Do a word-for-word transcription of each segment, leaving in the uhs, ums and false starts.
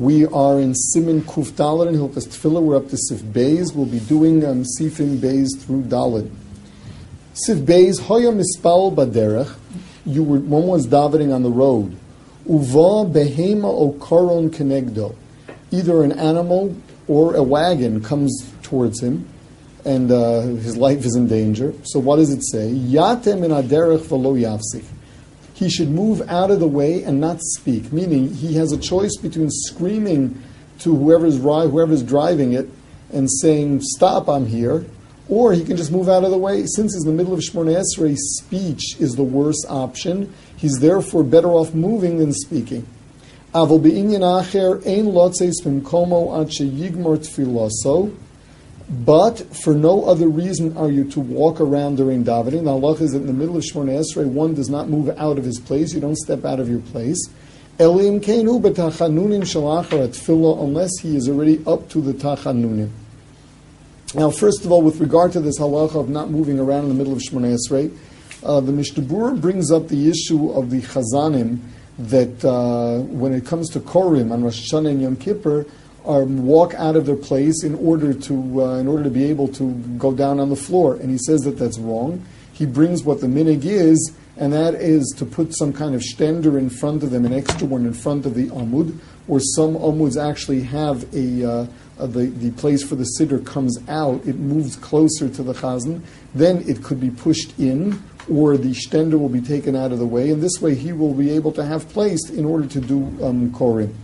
We are in Simin Kuf Daled and Hilchas Tefillah. We're up to Sif Beis. We'll be doing um, Sifim Beis through Daled. Sif Beis, Hoya Mispal Baderech. You were, one was davening on the road. Uva Behema O Koron Kenegdo. Either an animal or a wagon comes towards him, and uh, his life is in danger. So what does it say? Yatem in Aderech V'lo Yafsik. He should move out of the way and not speak, meaning he has a choice between screaming to whoever's, ri- whoever's driving it and saying, stop, I'm here, or he can just move out of the way. Since he's in the middle of Shmoneh Esrei, speech is the worst option. He's therefore better off moving than speaking. Avol be'inyan acher ein lotzeis b'mkomo ad sheyigmor tfiloso. But for no other reason are you to walk around during davening. The halach is that in the middle of Shmoneh Esrei, one does not move out of his place. You don't step out of your place. Elim keinu b'tachanunim shalachar atfilah, unless he is already up to the tachanunim. Now, first of all, with regard to this halacha of not moving around in the middle of Shmoneh Esrei, uh, the Mishnah Berurah brings up the issue of the chazanim that uh, when it comes to Korim on Rosh Hashanah and Yom Kippur, Or walk out of their place in order to uh, in order to be able to go down on the floor, and he says that that's wrong. He brings what the minig is, and that is to put some kind of stender in front of them, an extra one in front of the amud, or some amuds actually have a uh, uh, the the place for the siddur comes out, it moves closer to the chazan, then it could be pushed in, or the stender will be taken out of the way, and this way he will be able to have placed in order to do um, korim.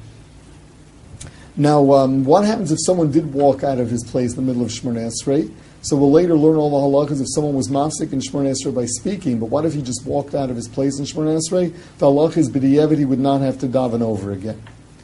Now, um, what happens if someone did walk out of his place in the middle of Shmoneh Esrei? So we'll later learn all the halachas if someone was mafsik in Shmoneh Esrei by speaking, but what if he just walked out of his place in Shmoneh Esrei? The halach is b'diavad, he would not have to daven over again.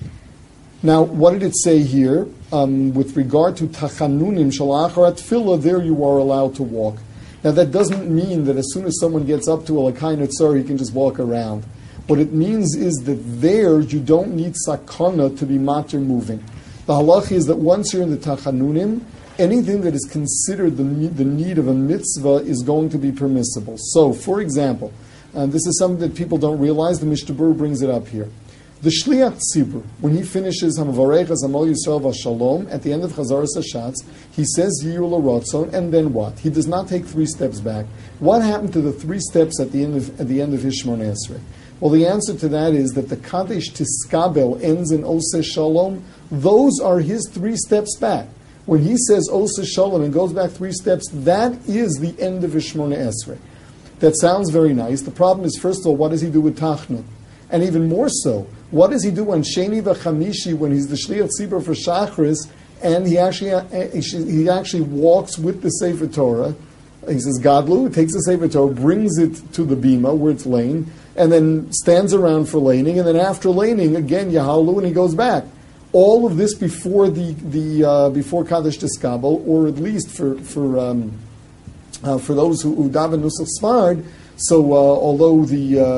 Now, what did it say here? Um, with regard to tachanunim shalachar atfilah, there you are allowed to walk. Now, that doesn't mean that as soon as someone gets up to a lakay netzar, he can just walk around. What it means is that there you don't need sakana to be matir moving. The halach is that once you're in the tachanunim, anything that is considered the need, the need of a mitzvah is going to be permissible. So, for example, and this is something that people don't realize, the Mishnah Berurah brings it up here. The Shliach Tzibur, when he finishes Hamavarech Azamol Yisrael Vashalom, at the end of Chazaras Hashatz, he says Yiyu L'Rotzon, and then what? He does not take three steps back. What happened to the three steps at the end of at the end of his Shmoneh Esrei? Well, the answer to that is that the Kadesh Tiskabel ends in Oseh Shalom. Those are his three steps back. When he says Oseh Shalom and goes back three steps, that is the end of his Shmoneh Esrei. That sounds very nice. The problem is, first of all, what does he do with Tachnun? And even more so, what does he do on Sheni v'Chamishi when he's the Shliach Tzibur for Shachris, and he actually he actually walks with the Sefer Torah? He says Gadlu, takes the Sefer Torah, brings it to the bima where it's laying, and then stands around for laning, and then after laning, again, Yahalu, and he goes back. All of this before the the uh, before Kadesh Tiskabel, or at least for for um, uh, for those who, who daven Nusach Sfard. So uh, although the uh,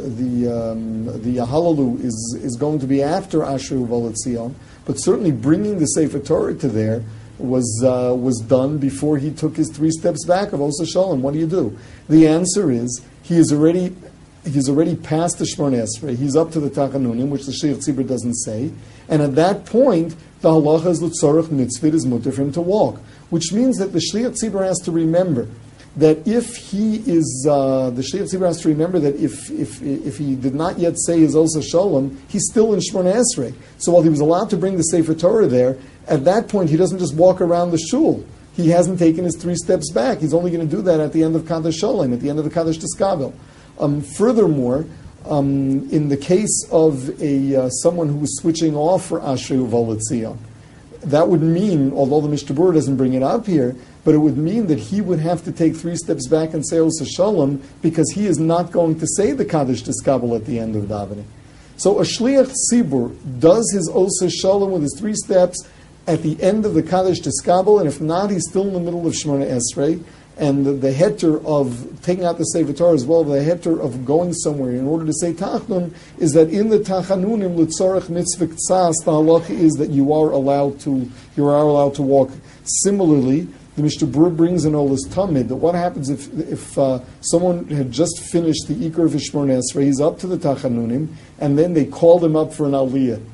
the um, the Yahalu is is going to be after Asher U'Volet Zion, but certainly bringing the Sefer Torah to there was uh, was done before he took his three steps back of Oseh Shalom. What do you do? The answer is he is already. He's already past the Shmoneh Esrei. He's up to the Tachanunim, which the Shliach Tzibur doesn't say. And at that point, the halacha is l'tzorach mitzvah is mutter for him to walk. Which means that the Shliach Tzibur has to remember that if he is, uh, the Shliach Tzibur has to remember that if if if he did not yet say his Oseh Shalom, he's still in Shmoneh Esrei. So while he was allowed to bring the Sefer Torah there, at that point he doesn't just walk around the shul. He hasn't taken his three steps back. He's only going to do that at the end of Kadesh Shalom, at the end of the Kadesh Tiskabel. Um, furthermore, um, in the case of a uh, someone who was switching off for Asher U'Volet Zion, that would mean, although the Mishnah Berurah doesn't bring it up here, but it would mean that he would have to take three steps back and say Oseh Shalom, because he is not going to say the Kadesh Tiskabel at the end of davening. So a Shliach Tzibur does his Oseh Shalom with his three steps at the end of the Kadesh Tiskabel, and if not, he's still in the middle of Shmoneh Esrei. And the, the heter of taking out the Sefer Torah as well, the heter of going somewhere in order to say Tachnun, is that in the Tachanunim l'tzorach mitzvah ktsas, the halacha is that you are allowed to you are allowed to walk. Similarly, the Mishnah Berurah brings in Olas Tamid that what happens if if uh, someone had just finished the Iker of Shmoneh Esrei, he's up to the Tachanunim, and then they called him up for an Aliyah.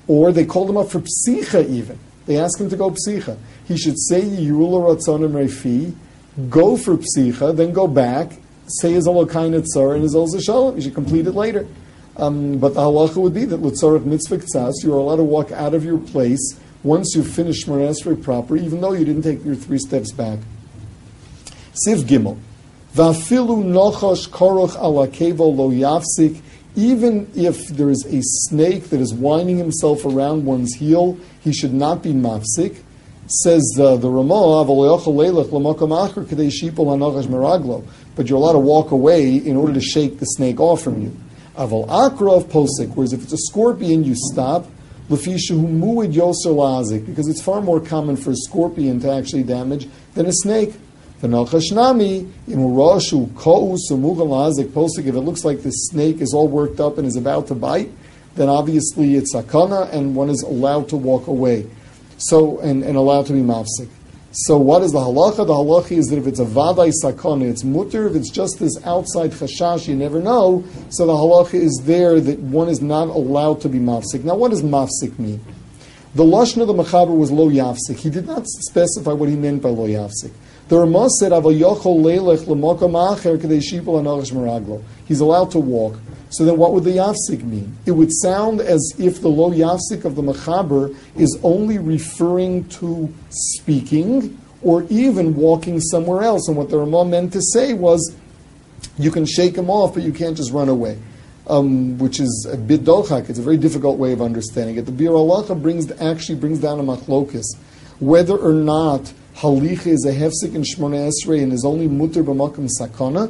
Or they called him up for psicha even. They asked him to go psicha. He should say Yirula Ratzonim Refi, go for psicha, then go back, say his Elokai Netzar and his El Shalom. You should complete it later. Um, but the halacha would be that L'tzarech mitzvah k'tzas, you are allowed to walk out of your place once you've finished Shmoneh Esrei proper, even though you didn't take your three steps back. Siv Gimel. Va'afilu nochosh koroch ala kevo lo yafsik. Even if there is a snake that is winding himself around one's heel, he should not be mafsik. Says uh, the Ramah, but you're allowed to walk away in order to shake the snake off from you. Aval akrav posik, whereas if it's a scorpion, you stop. Lefishahu muid yoser lazik, because it's far more common for a scorpion to actually damage than a snake. V'nachashnami imurashu ko'us umugal lazik posik. If it looks like the snake is all worked up and is about to bite, then obviously it's sakana, and one is allowed to walk away. So and, and allowed to be mafsik. So what is the halacha? The halacha is that if it's a vaday sakana, it's mutter. If it's just this outside chashash, you never know. So the halacha is there that one is not allowed to be mafsik. Now, what does mafsik mean? The lashon of the mechaber was lo yafsik. He did not specify what he meant by lo yafsik. The Ramah said, "Aval yochol leilech l'makom acher k'dei shipol hanachash meraglo." He's allowed to walk. So then what would the yafsik mean? It would sound as if the lo yafsik of the mechaber is only referring to speaking or even walking somewhere else. And what the Ramah meant to say was, you can shake him off, but you can't just run away. Um, which is a bit dochak. It's a very difficult way of understanding it. The Bir Halacha brings, actually brings down a machlokus. Whether or not halicha is a hefsik in Shmoneh Esrei and is only mutter b'makom sakana,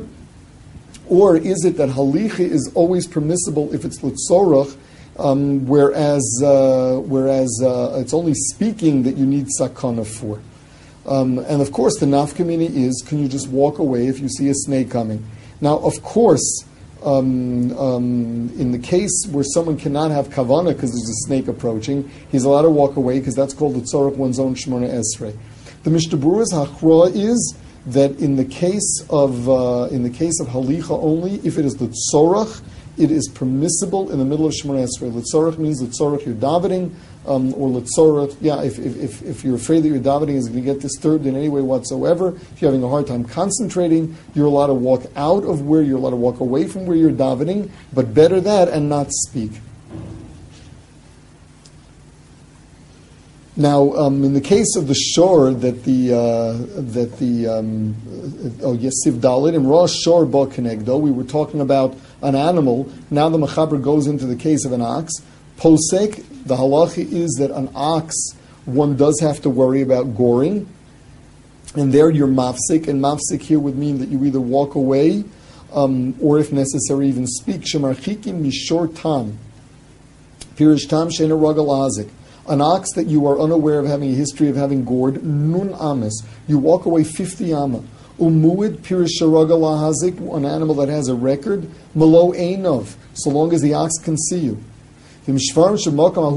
or is it that halicha is always permissible if it's l'tzorach, um, whereas uh, whereas uh, it's only speaking that you need sakana for? Um, and of course, the nafkamina is, can you just walk away if you see a snake coming? Now, of course, um, um, in the case where someone cannot have kavana because there's a snake approaching, he's allowed to walk away because that's called l'tzorach, one's own Shmoneh Esrei. The Mishnah Berurah's hachra is that in the case of uh, in the case of halicha only, if it is the tzorach, it is permissible in the middle of Shmoneh Esrei. L'tzorach means l'tzorach you're davening, um, or l'tzorach, yeah, if, if, if, if you're afraid that your davening is going to get disturbed in any way whatsoever, if you're having a hard time concentrating, you're allowed to walk out of where you're allowed to walk away from where you're davening, but better that and not speak. Now, um, in the case of the shor that the uh, that the um, oh yes, Siv Dalit in Rosh Shor Ba Kenegdo, we were talking about an animal. Now the mechaber goes into the case of an ox. Posek, the halacha is that an ox, one does have to worry about goring, and there you're mafsik, and mafsik here would mean that you either walk away, um, or if necessary, even speak. Shemarchikim mishor tam, pirish tam sheina ragal azik. An ox that you are unaware of having a history of having gored, nun ames. You walk away fifty amma. Umuid pirish sharaga lahazik, an animal that has a record, malo einov, so long as the ox can see you. Whereas,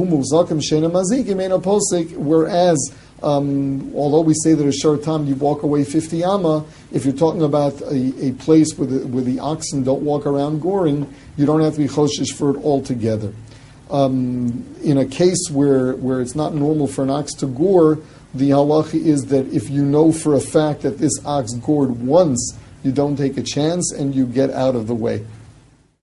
um, although we say that a shor tam you walk away fifty amma, if you're talking about a, a place where the, where the oxen don't walk around goring, you don't have to be choshesh for it altogether. Um, in a case where, where it's not normal for an ox to gore, the halacha is that if you know for a fact that this ox gored once, you don't take a chance and you get out of the way.